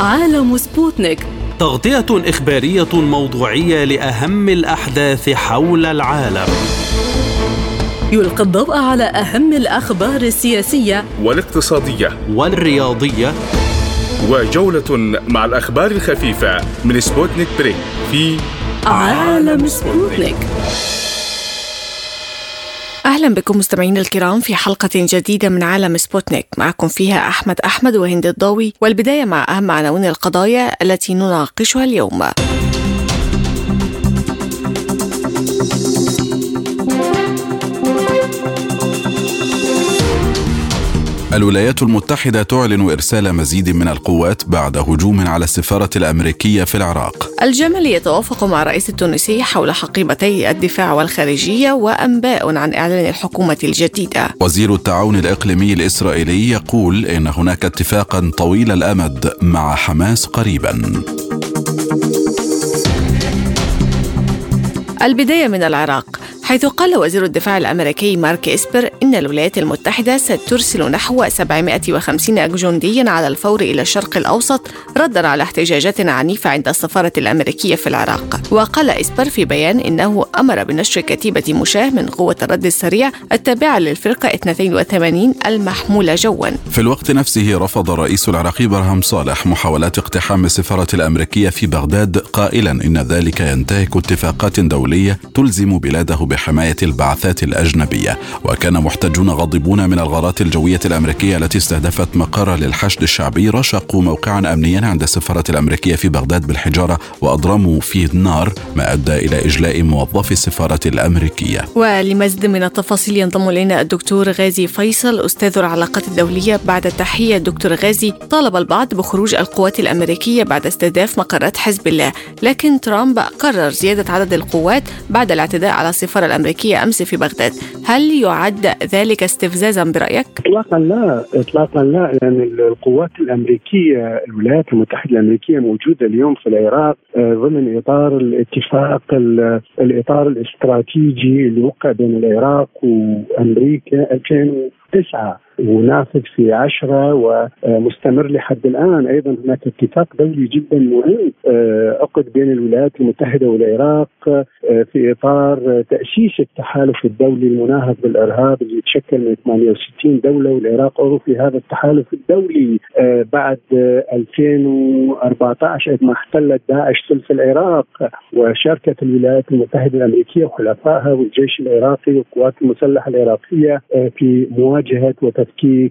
عالم سبوتنيك، تغطية إخبارية موضوعية لأهم الأحداث حول العالم. يلقي الضوء على أهم الأخبار السياسية والاقتصادية والرياضية، وجولة مع الأخبار الخفيفة من سبوتنيك بريك في عالم سبوتنيك. أهلا بكم مستمعين الكرام في حلقة جديدة من عالم سبوتنيك، معكم فيها أحمد وهند الضوي، والبداية مع أهم عناوين القضايا التي نناقشها اليوم. الولايات المتحدة تعلن إرسال مزيد من القوات بعد هجوم على السفارة الأمريكية في العراق. الجمل يتوافق مع الرئيس التونسي حول حقيبتي الدفاع والخارجية، وأنباء عن إعلان الحكومة الجديدة. وزير التعاون الإقليمي الإسرائيلي يقول إن هناك اتفاقا طويل الأمد مع حماس قريبا. البداية من العراق، حيث قال وزير الدفاع الأمريكي مارك إسبر إن الولايات المتحدة سترسل نحو 750 جنديا على الفور إلى الشرق الأوسط ردا على احتجاجات عنيفة عند السفارة الأمريكية في العراق. وقال إسبر في بيان إنه أمر بنشر كتيبة مشاة من قوة الرد السريع التابعة للفرقة 82 المحمولة جوا. في الوقت نفسه رفض الرئيس العراقي برهم صالح محاولات اقتحام السفارة الأمريكية في بغداد، قائلا إن ذلك ينتهك اتفاقات دولية تلزم بلاده بحماية البعثات الأجنبية. وكان محتجون غاضبون من الغارات الجوية الأمريكية التي استهدفت مقر للحشد الشعبي رشقوا موقعا أمنيا عند السفارة الأمريكية في بغداد بالحجارة وأضرموا فيه النار، ما أدى إلى إجلاء موظفي السفارة الأمريكية. ولمزيد من التفاصيل ينضم إلينا الدكتور غازي فيصل، أستاذ العلاقات الدولية. بعد التحية دكتور غازي، طالب البعض بخروج القوات الأمريكية بعد استهداف مقرات حزب الله، لكن ترامب قرر زيادة عدد القوات بعد الاعتداء على السفارة الأمريكية أمس في بغداد. هل يعد ذلك استفزازا برأيك؟ إطلاقا لا، لأن القوات الأمريكية، الولايات المتحدة الأمريكية موجودة اليوم في العراق ضمن إطار الاتفاق الإطار الاستراتيجي اللي وقع بين العراق وأمريكا 2009 ونافذ في 10 ومستمر لحد الآن. أيضا هناك اتفاق دولي جدا مهم عقد بين الولايات المتحدة والعراق في إطار تأسيس التحالف الدولي المناهض بالإرهاب اللي يتشكل من 68 دولة، والعراق عضو في هذا التحالف الدولي بعد 2014 ما احتلت داعش ثلث العراق، وشاركت الولايات المتحدة الأمريكية وحلفائها والجيش العراقي والقوات المسلحة العراقية في مواجهة وتفكيك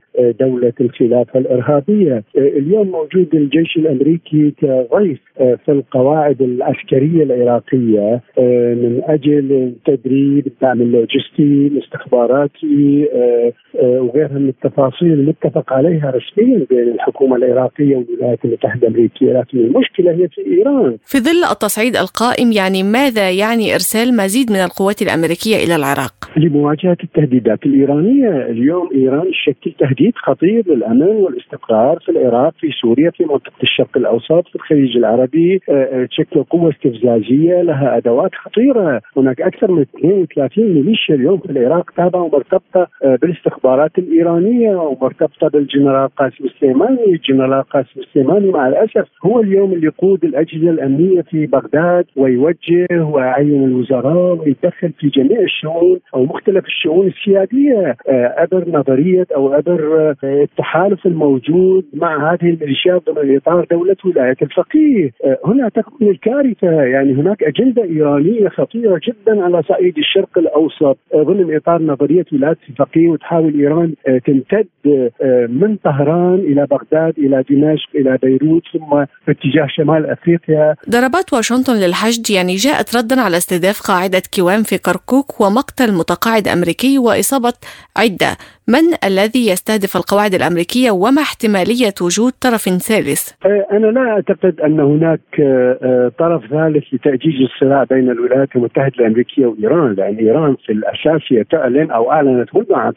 دولة الخلافة الإرهابية. اليوم موجود الجيش الأمريكي كضيف في القواعد العسكرية العراقية من أجل التدريب، الدعم اللوجستي، الاستخباراتي وغيرها من التفاصيل المتفق عليها رسميا بين الحكومة العراقية والولايات المتحدة الأمريكية. لكن المشكلة هي في إيران. في ظل التصعيد القائم، يعني ماذا يعني إرسال مزيد من القوات الأمريكية إلى العراق؟ لمواجهة التهديدات الإيرانية. اليوم إيران تشكل تهديد خطير للأمن والاستقرار في العراق، في سوريا، في منطقة الشرق الأوسط، في الخليج العربي. تشكل قوة استفزازية لها أدوات خطيرة. هناك أكثر من 32 ميليشيا اليوم في العراق تابعة ومرتبطة بالاستخبارات الإيرانية ومرتبطة بالجنرال قاسم السليماني. الجنرال قاسم السليماني مع الأسف هو اليوم اللي يقود الأجهزة الأمنية في بغداد ويوجه ويعين الوزراء ويتدخل في جميع الشؤون أو مختلف الشؤون السيادية عبر نظرية أو عبر التحالف الموجود مع هذه الميليشيات ضمن إطار دولة ولاية الفقيه. هنا تكون الكارثة. يعني هناك أجندة إيرانية خطيرة جدا على صعيد الشرق الأوسط ضمن إطار نظرية ولاية الفقيه، وتحاول إيران تمتد من طهران إلى بغداد إلى دمشق إلى بيروت ثم في اتجاه شمال أفريقيا. ضربات واشنطن للحشد يعني جاءت ردا على استهداف قاعدة كيوان في كركوك ومقتل متقاعد أمريكي وإصابة عدة. من الذي يستهدف القواعد الأمريكية وما احتمالية وجود طرف ثالث؟ أنا لا أعتقد أن هناك طرف ثالث لتأجيج الصراع بين الولايات المتحدة الأمريكية وإيران، لأن إيران في الأساس هي تعلن أو أعلنت منذ عام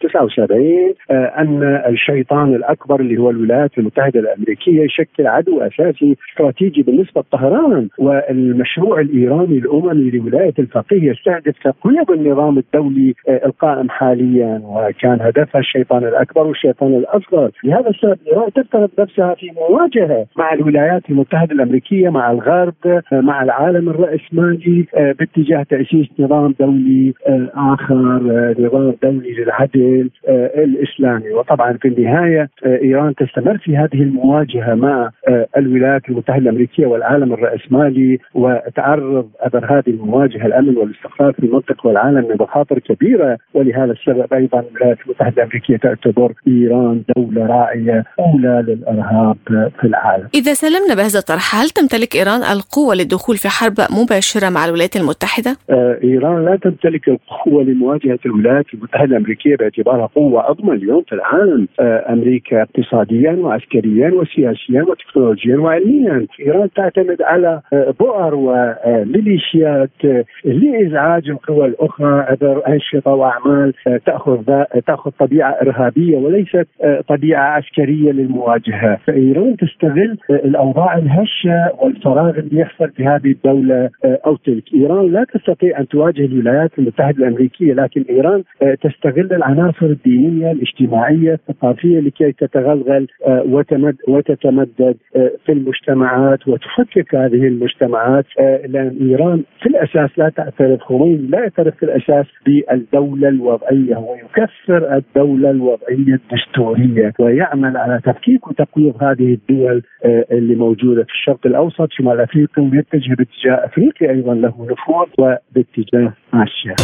79 أن الشيطان الأكبر اللي هو الولايات المتحدة الأمريكية يشكل عدو أساسي استراتيجي بالنسبة لطهران. والمشروع الإيراني الأممي لولاية الفقيه يستهدف تقويض النظام الدولي القائم حاليا، وكان هدفها الشيطان الأكبر والشيطان الأصغر. لهذا السبب إيران تفترض نفسها في مواجهة مع الولايات المتحدة الأمريكية، مع الغرب، مع العالم الرأسمالي، باتجاه تأسيس نظام دولي آخر، نظام دولي للعدل الإسلامي. وطبعا في النهاية إيران تستمر في هذه المواجهة مع الولايات المتحدة الأمريكية والعالم الرأسمالي، وتعرض أثر هذه المواجهة الأمن والاستقرار في المنطقة والعالم لمخاطر كبيرة. ولهذا السبب أيضا الولايات المتحدة الأمريكية تعتبر إيران دولة راعية أولى للإرهاب في العالم. إذا سلمنا بهذا الطرح، هل تمتلك إيران القوة للدخول في حرب مباشرة مع الولايات المتحدة؟ إيران لا تمتلك القوة لمواجهة الولايات المتحدة الأمريكية باعتبارها قوة عظمى اليوم في العالم، أمريكا اقتصاديا وعسكريا وسياسيا وتكنولوجيا وعلميا. إيران تعتمد على بؤر وميليشيات لإزعاج القوى الأخرى عبر أنشطة وأعمال تأخذ طبيعة إرهابية وليست طبيعة عسكرية للمواجهة. فإيران تستغل الأوضاع الهشة والفراغ اللي يحصل في هذه الدولة أو تلك. إيران لا تستطيع أن تواجه الولايات المتحدة الأمريكية، لكن إيران تستغل العناصر الدينية الاجتماعية الثقافية لكي تتغلغل وتتمدد في المجتمعات وتفكك هذه المجتمعات. لأن إيران في الأساس لا تعترف، خميني لا يعترف في الأساس بالدولة الوضعية، هو يكفر الدولة الوضعية الدستورية ويعمل على تفكيك وتقويض هذه الدول اللي موجودة في الشرق الأوسط شمال أفريقيا، ويتجه باتجاه أفريقيا أيضا له نفوذ وباتجاه آسيا.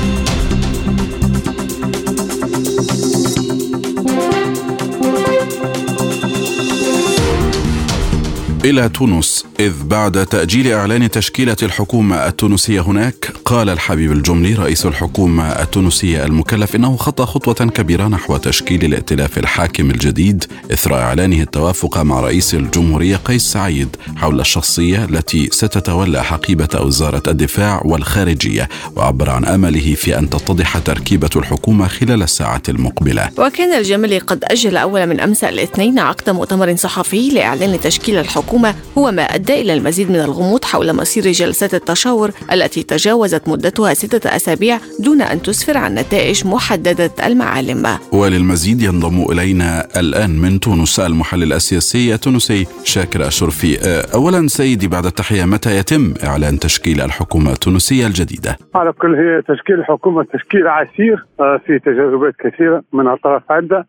إلى تونس، إذ بعد تأجيل إعلان تشكيلة الحكومة التونسية هناك، قال الحبيب الجملي رئيس الحكومة التونسية المكلف إنه خطى خطوة كبيرة نحو تشكيل الائتلاف الحاكم الجديد إثر إعلانه التوافق مع رئيس الجمهورية قيس سعيد حول الشخصية التي ستتولى حقيبة وزارة الدفاع والخارجية، وعبر عن أمله في أن تتضح تركيبة الحكومة خلال الساعات المقبلة. وكان الجملي قد أجل أول من أمس الاثنين عقد مؤتمر صحفي لإعلان تشكيل الحكومة، هو ما أدى إلى المزيد من الغموض حول مصير جلسات التشاور التي تجاوزت مدتها 6 أسابيع دون أن تسفر عن نتائج محددة المعالم. وللمزيد ينضم إلينا الآن من تونس المحلل السياسي التونسي شاكر أشرفي. أولا سيدي، بعد التحية، متى يتم إعلان تشكيل الحكومة التونسية الجديدة؟ على كل، هي تشكيل الحكومة تشكيل عسير في تجاذبات كثيرة من أطراف عدة،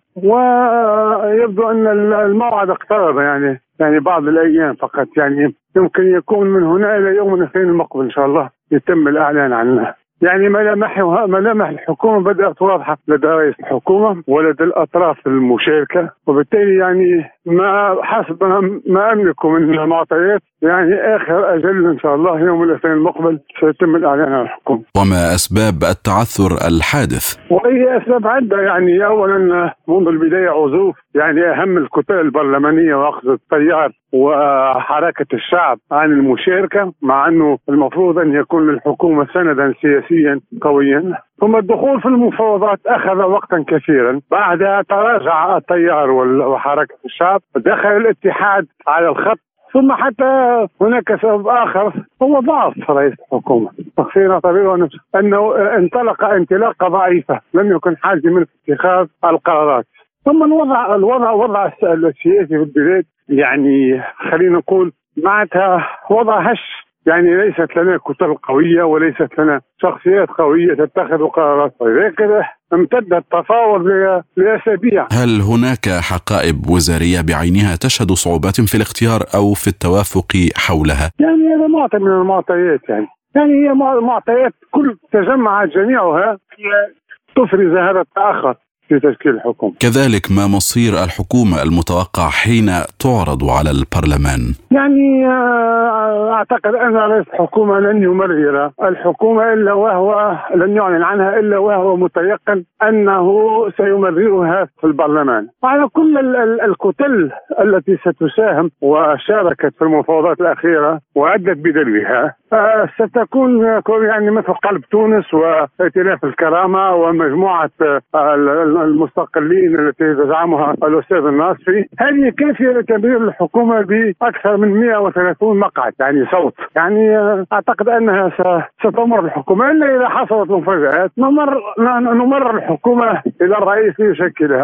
ويبدو أن الموعد اقترب، يعني بعض الأيام فقط، يعني يمكن يكون من هنا إلى يوم الاثنين المقبل إن شاء الله يتم الإعلان عنها. يعني ملامح الحكومة بدأت واضحة لدى رئيس الحكومة ولدى الأطراف المشاركة، وبالتالي يعني ما حسب ما أملكه من معطيات، يعني آخر أجل إن شاء الله يوم الاثنين المقبل سيتم الإعلان عن الحكومة. وما أسباب التعثر الحادث؟ وهي أسباب عدة، يعني أولا منذ البداية عزوف يعني أهم الكتل البرلمانية وأخذ التيار وحركة الشعب عن المشاركة، مع أنه المفروض أن يكون للحكومة سندا سياسيا قويا. ثم الدخول في المفاوضات أخذ وقتا كثيرا، بعدها تراجع التيار وحركة الشعب، دخل الاتحاد على الخط، ثم حتى هناك سبب آخر هو ضعف رئيس الحكومة. تقصير طبيعي أنه انطلق انطلاقة ضعيفة، لم يكن حاجة من اتخاذ القرارات. ثم الوضع السياسي في البلاد، يعني خلينا نقول معناتها وضع هش، يعني ليست لنا كتل قوية وليست لنا شخصيات قوية تتخذ قرارات، ولذلك امتد التفاوض لأسابيع. هل هناك حقائب وزارية بعينها تشهد صعوبات في الاختيار أو في التوافق حولها؟ يعني هذا معطى من المعطيات، يعني هي معطيات كل تجمعت جميعها تفرز هذا التأخر في تشكيل الحكومة. كذلك ما مصير الحكومة المتوقع حين تعرض على البرلمان؟ يعني أعتقد أن رئيس الحكومة لن يمرر الحكومة إلا وهو لن يعلن عنها إلا وهو متيقن أنه سيمررها في البرلمان. وعلى كل الكتل التي ستساهم وشاركت في المفاوضات الأخيرة وأدت بدلوها، ستكون يعني مثل قلب تونس وائتلاف الكرامة ومجموعة المستقلين التي تزعمها الأستاذ الناصري. هذه كافية لتمرير الحكومة بأكثر من 130 مقعد يعني صوت. يعني أعتقد أنها ستمر الحكومة إلا إذا حصلت مفاجآت نمر الحكومة إلى الرئيس ليشكلها.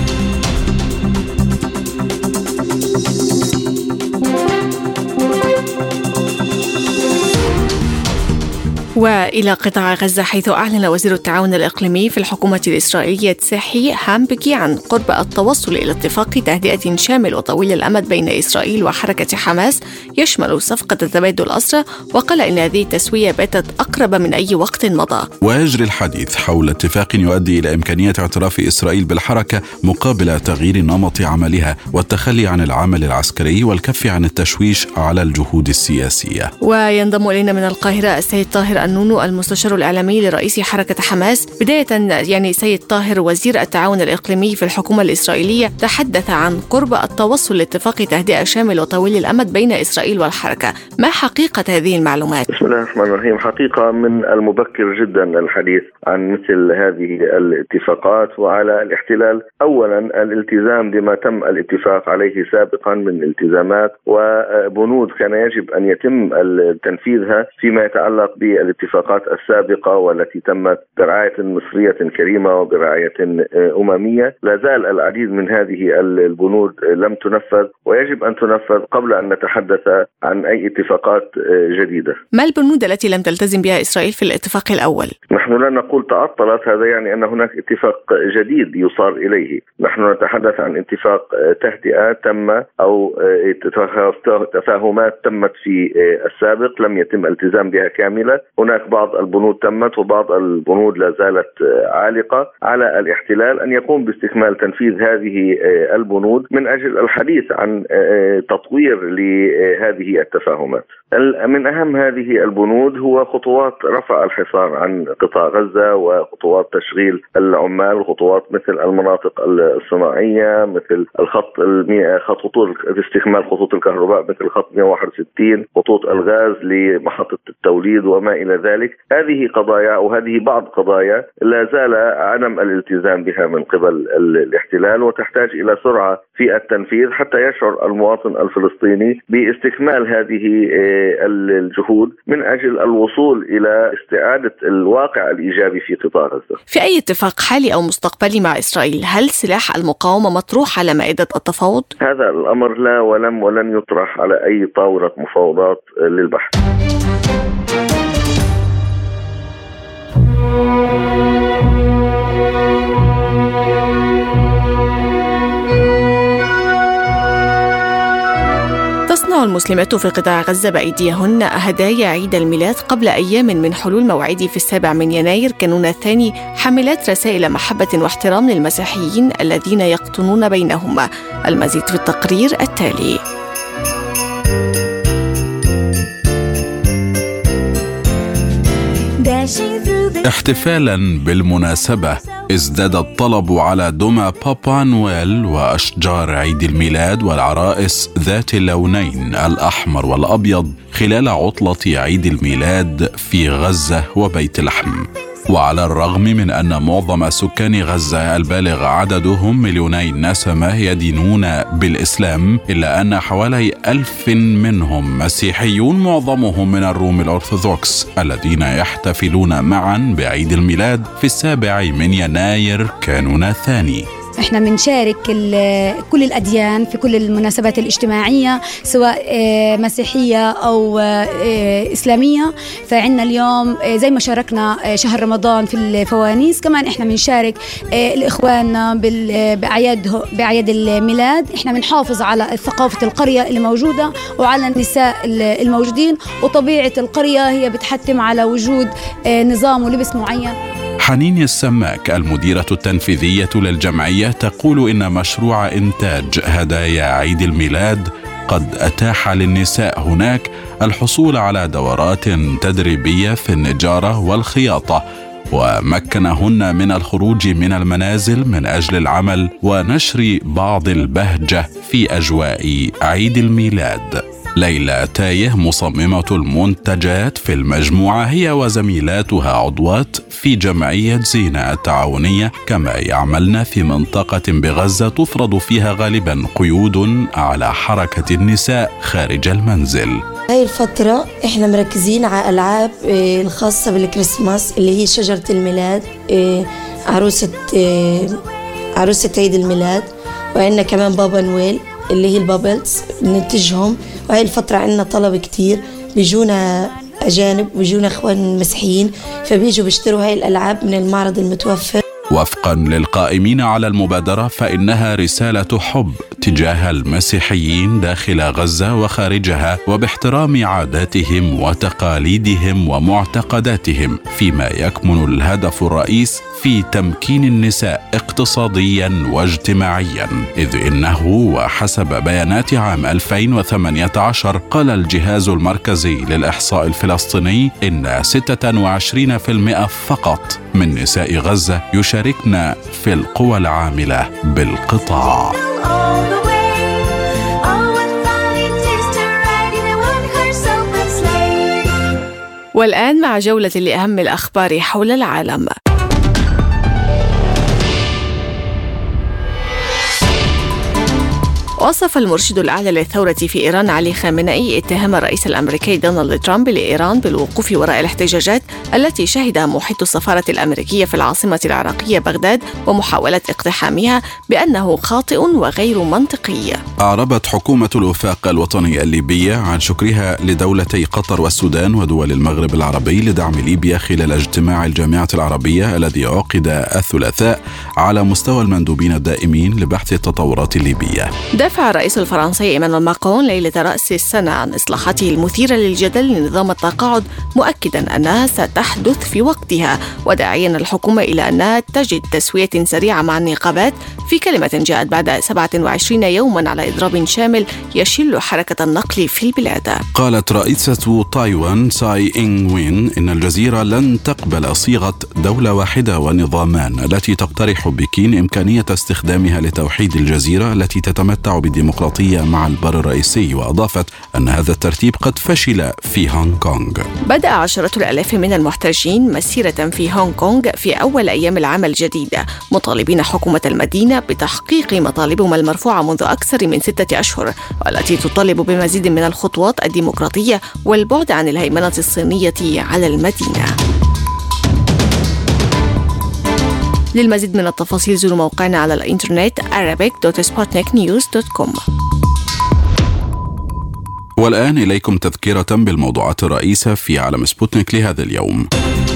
وإلى قطاع غزة، حيث أعلن وزير التعاون الإقليمي في الحكومة الإسرائيلية تساحي هامبكي عن قرب التوصل إلى اتفاق تهدئة شامل وطويل الأمد بين إسرائيل وحركة حماس يشمل صفقة تبادل الأسرى، وقال إن هذه التسوية باتت أقرب من أي وقت مضى. ويجري الحديث حول اتفاق يؤدي إلى إمكانية اعتراف إسرائيل بالحركة مقابل تغيير نمط عملها والتخلي عن العمل العسكري والكف عن التشويش على الجهود السياسية. وينضم إلينا من القاهرة السيد طاهر النونو، المستشار الإعلامي لرئيس حركة حماس. بداية يعني سيد طاهر، وزير التعاون الإقليمي في الحكومة الإسرائيلية تحدث عن قرب التوصل لاتفاق تهدئة شامل وطويل الأمد بين إسرائيل والحركة. ما حقيقة هذه المعلومات؟ بسم الله الرحمن الرحيم. حقيقة من المبكر جدا الحديث عن مثل هذه الاتفاقات وعلى الاحتلال أولا الالتزام بما تم الاتفاق عليه سابقا من التزامات وبنود كان يجب أن يتم تنفيذها فيما يتعلق بالاتفاقات السابقة والتي تمت برعاية مصرية كريمة وبرعاية أممية. لا زال العديد من هذه البنود لم تنفذ ويجب أن تنفذ قبل أن نتحدث عن أي اتفاقات جديدة. ما البنود التي لم تلتزم بها إسرائيل في الاتفاق الأول؟ نحن لا نقول تعطلت، هذا يعني أن هناك اتفاق جديد يصار إليه. نحن نتحدث عن اتفاق تهدئة تم أو تفاهمات تمت في السابق لم يتم الالتزام بها كاملة. هناك بعض البنود تمت وبعض البنود لا زالت عالقة. على الاحتلال أن يقوم باستكمال تنفيذ هذه البنود من أجل الحديث عن تطوير لهذه التفاهمات. من أهم هذه البنود هو خطوات رفع الحصار عن قطاع غزة وخطوات تشغيل العمال وخطوات مثل المناطق الصناعية مثل خطوط استكمال خطوط الكهرباء مثل خط 161 خطوط الغاز لمحطة التوليد وما إلى ذلك. هذه قضايا وهذه بعض قضايا لا زال عدم الالتزام بها من قبل الاحتلال وتحتاج إلى سرعة في التنفيذ حتى يشعر المواطن الفلسطيني باستكمال هذه الجهود من أجل الوصول إلى استعادة الواقع الإيجابي في قطاع غزة. في أي اتفاق حالي أو مستقبلي مع إسرائيل هل سلاح المقاومة مطروح على مائدة التفاوض؟ هذا الأمر لا ولن يطرح على أي طاولة مفاوضات للبحث. تصنع المسلمات في قطاع غزة بأيديهن هدايا عيد الميلاد قبل أيام من حلول موعده في 7 يناير كانون الثاني، حاملات رسائل محبة واحترام للمسيحيين الذين يقطنون بينهم. المزيد في التقرير التالي. احتفالا بالمناسبة ازداد الطلب على دمى بابا نويل وأشجار عيد الميلاد والعرائس ذات اللونين الأحمر والأبيض خلال عطلة عيد الميلاد في غزة وبيت لحم. وعلى الرغم من أن معظم سكان غزة البالغ عددهم 2 نسمة يدينون بالإسلام، إلا أن حوالي 1000 منهم مسيحيون معظمهم من الروم الأرثوذكس الذين يحتفلون معا بعيد الميلاد في 7 يناير كانون الثاني. احنا بنشارك كل الأديان في كل المناسبات الاجتماعية سواء مسيحية أو إسلامية. فعنا اليوم زي ما شاركنا شهر رمضان في الفوانيس، كمان احنا بنشارك الإخواننا بأعياد الميلاد. احنا بنحافظ على ثقافة القرية اللي موجودة وعلى النساء الموجودين، وطبيعة القرية هي بتحتم على وجود نظام ولبس معين. حنين السماك المديرة التنفيذية للجمعية تقول إن مشروع إنتاج هدايا عيد الميلاد قد أتاح للنساء هناك الحصول على دورات تدريبية في النجارة والخياطة، ومكنهن من الخروج من المنازل من أجل العمل ونشر بعض البهجة في أجواء عيد الميلاد. ليلى تايه مصممة المنتجات في المجموعة، هي وزميلاتها عضوات في جمعية زينة التعاونية، كما يعملن في منطقة بغزة تفرض فيها غالبا قيود على حركة النساء خارج المنزل. هاي الفترة احنا مركزين على ألعاب الخاصة بالكريسماس اللي هي شجرة الميلاد، عروسة عيد الميلاد، وعندنا كمان بابا نويل اللي هي البابلز بننتجهم. وهي الفترة عندنا طلب كتير، بيجونا أجانب وبيجونا إخوان مسيحيين فبيجوا بيشتروا هاي الألعاب من المعرض المتوفر. وفقا للقائمين على المبادرة فإنها رسالة حب تجاه المسيحيين داخل غزة وخارجها، وباحترام عاداتهم وتقاليدهم ومعتقداتهم، فيما يكمن الهدف الرئيس في تمكين النساء اقتصاديا واجتماعيا، إذ إنه وحسب بيانات عام 2018 قال الجهاز المركزي للإحصاء الفلسطيني إن 26% فقط من نساء غزة يشاركن في القوى العاملة بالقطاع. والآن مع جولة لأهم الأخبار حول العالم. وصف المرشد الأعلى للثورة في إيران علي خامنئي اتهام الرئيس الأمريكي دونالد ترامب لإيران بالوقوف وراء الاحتجاجات التي شهدها محيط السفارة الأمريكية في العاصمة العراقية بغداد ومحاولة اقتحامها بأنه خاطئ وغير منطقي. أعربت حكومة الوفاق الوطني الليبية عن شكرها لدولتي قطر والسودان ودول المغرب العربي لدعم ليبيا خلال اجتماع الجامعة العربية الذي عقد الثلاثاء على مستوى المندوبين الدائمين لبحث التطورات الليبية. دافع الرئيس الفرنسي إيمانويل ماكرون ليلة رأس السنة عن إصلاحاته المثيرة للجدل لنظام التقاعد، مؤكدا أنها ستحدث في وقتها، وداعيا الحكومة إلى أنها تجد تسوية سريعة مع النقابات، في كلمة جاءت بعد 27 يوما على إضراب شامل يشل حركة النقل في البلاد. قالت رئيسة تايوان ساي إنغ وين إن الجزيرة لن تقبل صيغة دولة واحدة ونظامان التي تقترح بكين إمكانية استخدامها لتوحيد الجزيرة التي تتمتع بالديمقراطية مع البر الرئيسي، وأضافت أن هذا الترتيب قد فشل في هونغ كونغ. بدأ عشرة الآلاف من المحتجين مسيرة في هونغ كونغ في أول أيام العام الجديد، مطالبين حكومة المدينة بتحقيق مطالبهم المرفوعة منذ أكثر من 6 أشهر، والتي تطالب بمزيد من الخطوات الديمقراطية والبعد عن الهيمنة الصينية على المدينة. للمزيد من التفاصيل زوروا موقعنا على الإنترنت arabic.sputniknews.com. والآن إليكم تذكرة بالموضوعات الرئيسة في عالم سبوتنيك لهذا اليوم.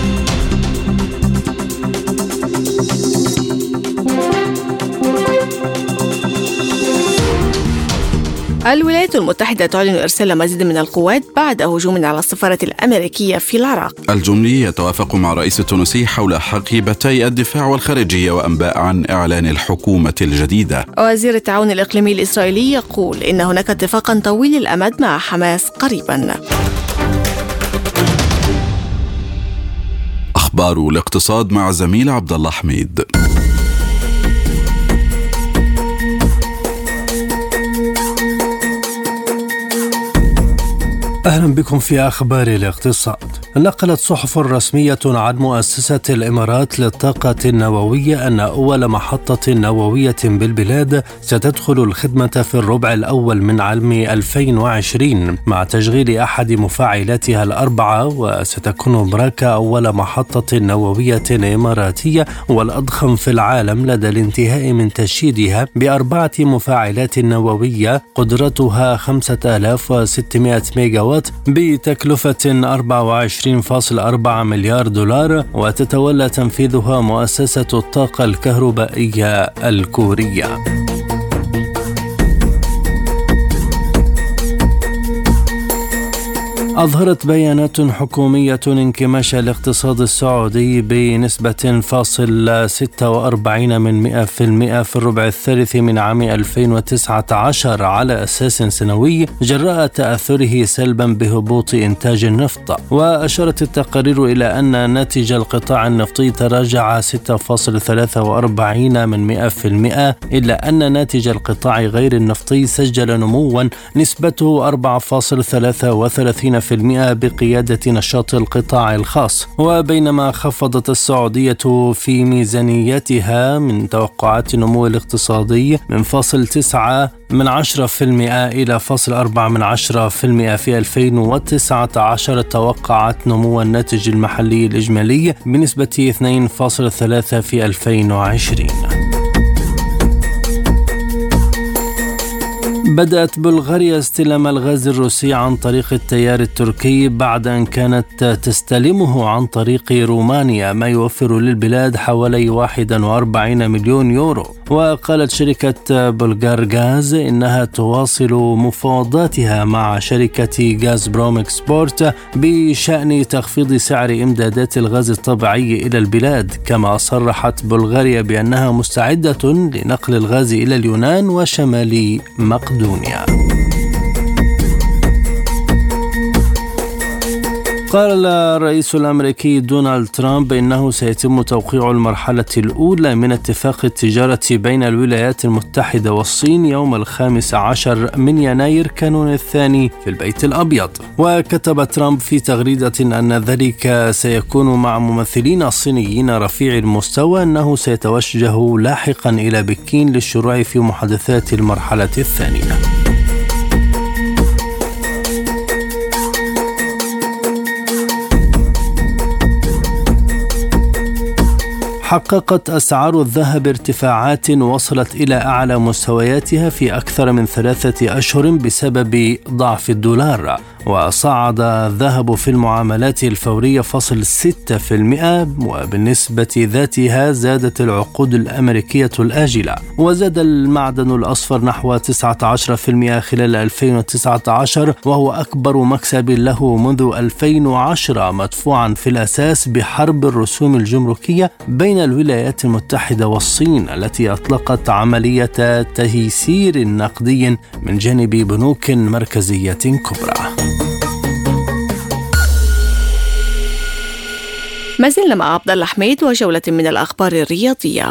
الولايات المتحدة تعلن إرسال مزيد من القوات بعد هجوم على السفارة الأمريكية في العراق. الجملي يتوافق مع الرئيس التونسي حول حقيبتي الدفاع والخارجية وأنباء عن إعلان الحكومة الجديدة. وزير التعاون الإقليمي الإسرائيلي يقول إن هناك اتفاقا طويل الأمد مع حماس قريبا. أخبار الاقتصاد مع زميل عبد الله حميد. أهلا بكم في أخبار الاقتصاد. نقلت صحف رسمية عن مؤسسة الإمارات للطاقة النووية أن أول محطة نووية بالبلاد ستدخل الخدمة في الربع الأول من عام 2020 مع تشغيل أحد مفاعلاتها الأربعة، وستكون براكا أول محطة نووية إماراتية والأضخم في العالم لدى الانتهاء من تشييدها ب4 مفاعلات نووية قدرتها 5600 ميجاوات بتكلفة 24.4 مليار دولار، وتتولى تنفيذها مؤسسة الطاقة الكهربائية الكورية. أظهرت بيانات حكومية انكماش الاقتصاد السعودي بنسبة 0.46% في الربع الثالث من عام 2019 على أساس سنوي جراء تأثره سلبا بهبوط إنتاج النفط. وأشارت التقارير إلى أن ناتج القطاع النفطي تراجع 6.43%، إلا أن ناتج القطاع غير النفطي سجل نموا نسبته 4.33% بقيادة نشاط القطاع الخاص. وبينما خفضت السعودية في ميزانيتها من توقعات النمو الاقتصادي من 0.9% إلى 0.4% في 2019، توقعت نمو الناتج المحلي الإجمالي بنسبة 2.3% في 2020. بدأت بلغاريا استلام الغاز الروسي عن طريق التيار التركي بعد أن كانت تستلمه عن طريق رومانيا، ما يوفر للبلاد حوالي 41 مليون يورو. وقالت شركة بلغار غاز إنها تواصل مفاوضاتها مع شركة غازبروم إكسبورت بشأن تخفيض سعر إمدادات الغاز الطبيعي إلى البلاد. كما صرحت بلغاريا بأنها مستعدة لنقل الغاز إلى اليونان وشمال مقدونيا. قال الرئيس الأمريكي دونالد ترامب إنه سيتم توقيع المرحلة الأولى من اتفاق التجارة بين الولايات المتحدة والصين يوم 15 من يناير كانون الثاني في البيت الأبيض. وكتب ترامب في تغريدة أن ذلك سيكون مع ممثلين الصينيين رفيع المستوى، أنه سيتوجه لاحقا إلى بكين للشروع في محادثات المرحلة الثانية. حققت أسعار الذهب ارتفاعات وصلت إلى أعلى مستوياتها في أكثر من 3 أشهر بسبب ضعف الدولار. وصعد الذهب في المعاملات الفورية 0.6%، وبالنسبة ذاتها زادت العقود الأمريكية الآجلة. وزاد المعدن الأصفر نحو 19% خلال 2019، وهو أكبر مكسب له منذ 2010، مدفوعا في الأساس بحرب الرسوم الجمركية بين الولايات المتحدة والصين التي أطلقت عملية تيسير نقدي من جانب بنوك مركزية كبرى. ما زلنا مع عبد الله حميد وجولة من الأخبار الرياضية.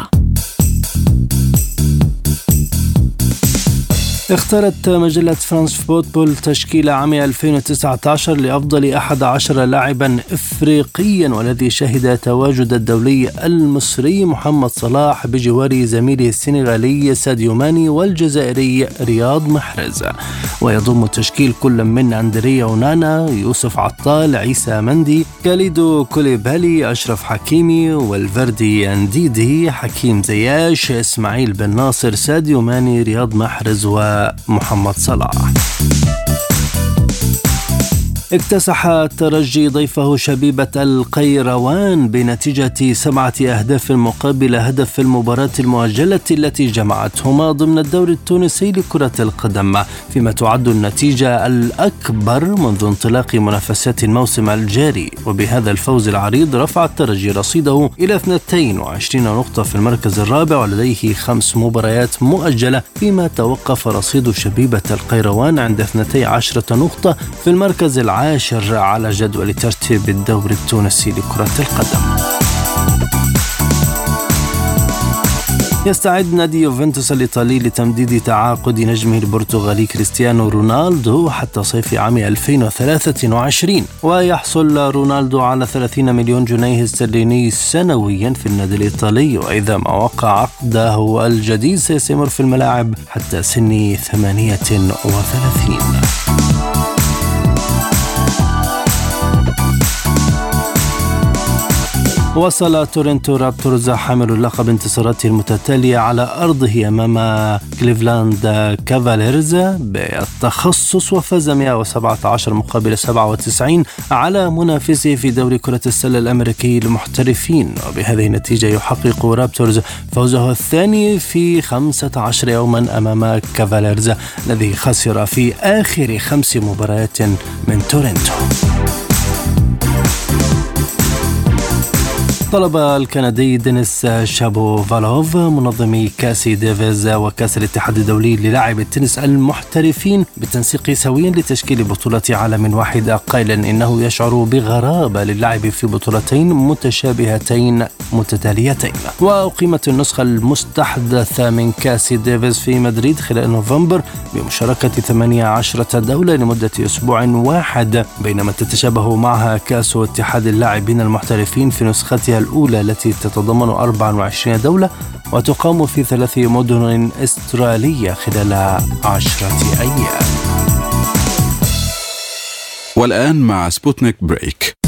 اختارت مجلة فرانس فوتبول تشكيل عام 2019 لأفضل 11 لاعبا إفريقيا، والذي شهد تواجد الدولي المصري محمد صلاح بجوار زميله السنغالي ساديو ماني والجزائري رياض محرز. ويضم التشكيل كل من أندريا ونانا، يوسف عطال، عيسى مندي، كاليدو كوليبالي، أشرف حكيمي، والفردي أنديدي، حكيم زياش، إسماعيل بن ناصر، ساديو ماني، رياض محرز ومحمد صلاح. اكتسح الترجي ضيفه شبيبة القيروان بنتيجة 7 أهداف مقابل هدف في المباراة المؤجلة التي جمعتهما ضمن الدوري التونسي لكرة القدم، فيما تعد النتيجة الأكبر منذ انطلاق منافسات الموسم الجاري. وبهذا الفوز العريض رفع الترجي رصيده إلى 22 نقطة في المركز الرابع، ولديه 5 مباريات مؤجلة، فيما توقف رصيد شبيبة القيروان عند 12 نقطة في المركز العاشر على جدول ترتيب الدوري التونسي لكرة القدم. يستعد نادي يوفنتوس الإيطالي لتمديد تعاقد نجمه البرتغالي كريستيانو رونالدو حتى صيف عام 2023، ويحصل رونالدو على 30 مليون جنيه استرليني سنويا في النادي الإيطالي، وإذا ما وقع عقده الجديد سيستمر في الملاعب حتى سن 38. وصل تورنتو رابتورز حامل اللقب انتصاراته المتتالية على أرضه أمام كليفلاند كافاليرز بالتخصص، وفاز 117 مقابل 97 على منافسه في دوري كرة السلة الأمريكي للمحترفين. وبهذه النتيجة يحقق رابتورز فوزه الثاني في 15 يوما أمام كافاليرز الذي خسر في آخر 5 مباريات من تورنتو. طلب الكندي دينيس شابوفالوف منظمي كأس ديفيز وكأس الاتحاد الدولي للاعب التنس المحترفين بالتنسيق سويا لتشكيل بطولة عالم واحدة، قائلا إنه يشعر بغرابة للعب في بطولتين متشابهتين متتاليتين. وأقيمت النسخة المستحدثة من كأس ديفيز في مدريد خلال نوفمبر بمشاركة 18 دولة لمدة أسبوع واحد، بينما تتشابه معها كأس اتحاد اللاعبين المحترفين في نسختها الأولى التي تتضمن 24 دولة وتقام في 3 مدن استرالية خلال 10 أيام. والآن مع سبوتنيك بريك.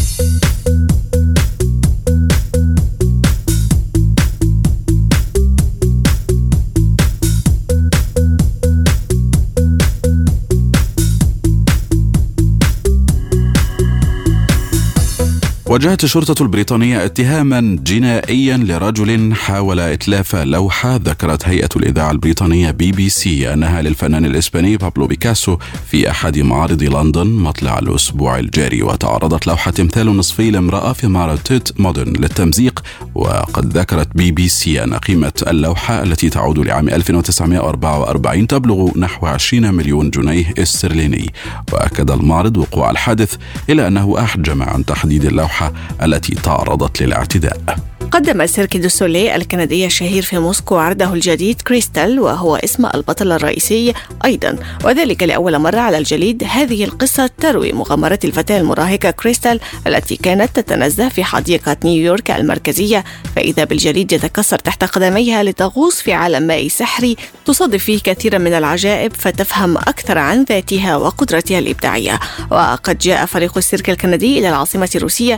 وجهت الشرطة البريطانية اتهاما جنائيا لرجل حاول إتلاف لوحة ذكرت هيئة الإذاعة البريطانية BBC أنها للفنان الإسباني بابلو بيكاسو في أحد معارض لندن مطلع الأسبوع الجاري. وتعرضت لوحة تمثال نصفي لامرأة في معرض تيت مودرن للتمزيق. وقد ذكرت BBC أن قيمة اللوحة التي تعود لعام 1944 تبلغ نحو 20 مليون جنيه استرليني. وأكد المعرض وقوع الحادث إلا أنه أحجم عن تحديد اللوحة التي تعرضت للاعتداء. قدم سيرك دو سوليه الكندي الشهير في موسكو عرضه الجديد كريستال، وهو اسم البطل الرئيسي أيضا، وذلك لأول مرة على الجليد. هذه القصة تروي مغامرة الفتاة المراهقة كريستال التي كانت تتنزه في حديقة نيويورك المركزية، فإذا بالجليد يتكسر تحت قدميها لتغوص في عالم مائي سحري تصادف فيه كثيرا من العجائب فتفهم أكثر عن ذاتها وقدرتها الإبداعية. وقد جاء فريق السيرك الكندي إلى العاصمة الروسية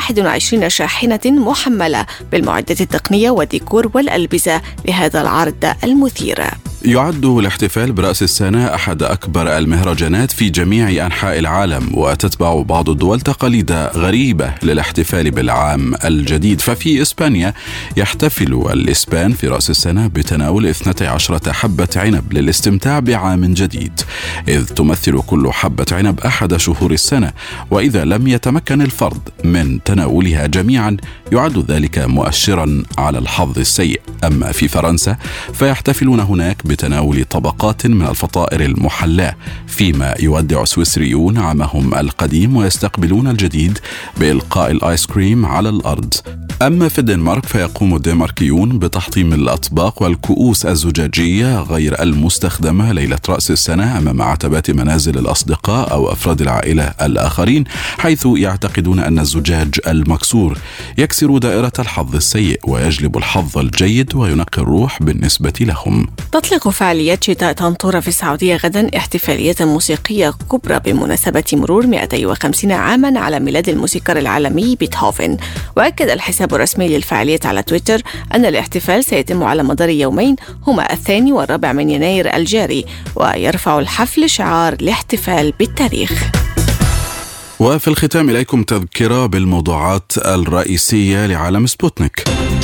ب21 شاحنة محملة بالمعدات التقنية والديكور والألبسة لهذا العرض المثير. يعد الاحتفال برأس السنة أحد أكبر المهرجانات في جميع أنحاء العالم، وتتبع بعض الدول تقاليد غريبة للاحتفال بالعام الجديد. ففي إسبانيا يحتفل الإسبان في رأس السنة بتناول 12 حبة عنب للاستمتاع بعام جديد، إذ تمثل كل حبة عنب أحد شهور السنة، وإذا لم يتمكن الفرد من تناولها جميعا يعد ذلك مؤشرا على الحظ السيء. أما في فرنسا فيحتفلون هناك بتناول طبقات من الفطائر المحلاة، فيما يودع السويسريون عامهم القديم ويستقبلون الجديد بإلقاء الآيس كريم على الأرض. أما في الدنمارك فيقوم الدنماركيون بتحطيم الأطباق والكؤوس الزجاجية غير المستخدمة ليلة رأس السنة أمام عتبات منازل الأصدقاء أو أفراد العائلة الآخرين، حيث يعتقدون أن الزجاج المكسور يكسر دائرة الحظ السيء ويجلب الحظ الجيد وينقي الروح بالنسبة لهم. تطلق فعاليات شتاء طنطورة في السعودية غدا احتفالية موسيقية كبرى بمناسبة مرور 250 عاما على ميلاد الموسيقار العالمي بيتهوفن. وأكد الحساب الرسمي للفعالية على تويتر أن الاحتفال سيتم على مدار يومين هما 2 و4 من يناير الجاري، ويرفع الحفل شعار الاحتفال بالتاريخ. وفي الختام إليكم تذكرة بالموضوعات الرئيسية لعالم سبوتنيك.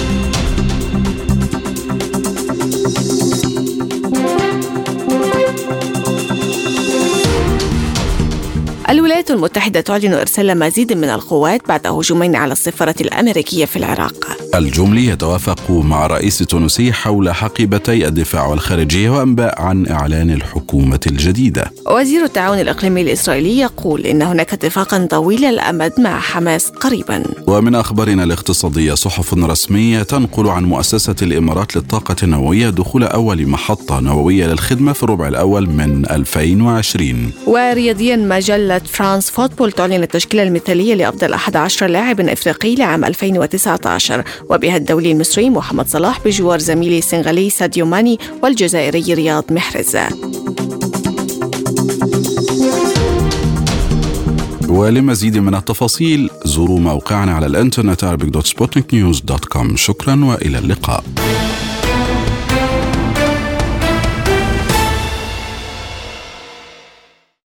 الولايات المتحدة تعلن إرسال مزيد من القوات بعد هجومين على السفارة الأمريكية في العراق. الجملي يتوافق مع الرئيس التونسي حول حقيبتي الدفاع والخارجية وأنباء عن إعلان الحكومة الجديدة. وزير التعاون الإقليمي الإسرائيلي يقول إن هناك اتفاقا طويل الأمد مع حماس قريبا. ومن أخبارنا الاقتصادية صحف رسمية تنقل عن مؤسسة الإمارات للطاقة النووية دخول أول محطة نووية للخدمة في الربع الأول من 2020. ورياضيا مجلة فرانس فوتبول تعلن التشكيلة المثالية لأفضل 11 لاعب إفريقي لعام 2019، وبها الدولي المصري محمد صلاح بجوار زميله السنغالي ساديو ماني والجزائري رياض محرز. ولمزيد من التفاصيل زوروا موقعنا على الإنترنت arabic.sputniknews.com. شكرا وإلى اللقاء.